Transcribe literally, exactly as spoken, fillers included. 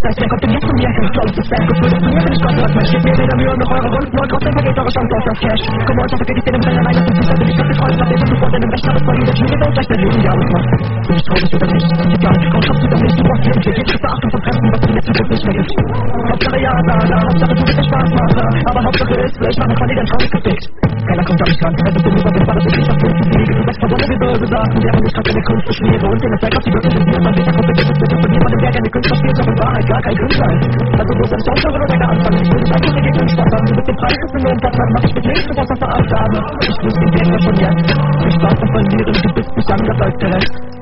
heißt, wer kommt denn jetzt von mir? Close ist back und würde zu mir, wenn ich Gott hört. Man steht mir weder Mühe noch eure Runden und trotzdem vergeht eure Chance auf das Cash. Komm heute, vergeht ich den im Rennen alleine, das ist also nicht ganz gefreut, was ich sofort in dem Recht habe, voll jeder Schmiede und gleich dein Leben ja ausmacht. Bin ich traurig oder nicht? Egal, komm, schaffst du doch nicht, du brauchst hier jede Verachtung von Fremden, was du in der Zukunft nicht mehr gibst. Hauptsache ja, da, da, Hauptsache du bist der Spaßmacher, aber Hauptsache ist, ich mache quasi dein Traum gefickt. Keiner kommt an mich ran, es ist unüberwindbar, das ist nicht das Grund zu Wege. Du bist verbunden wie böse Sachen, während ich gerade in der Kunst beschwere und in der Zeit auf die Wirkung des Biers, man sicher kompetiert ist, bitte von jemandem, der gerne Künstler spielt, doch in Wahrheit gar kein Künstler ist. Also wo soll ich aufhören oder gar anfangen? Ich will dich einfach gegen den Spaß haben, du bist den Preis für den Lohn, mach ich mit links, du brauchst das Verarscht haben. Ich wusste den Gegner schon jetzt, ich Spaß am Verlieren, du bist nicht anders als der Rest.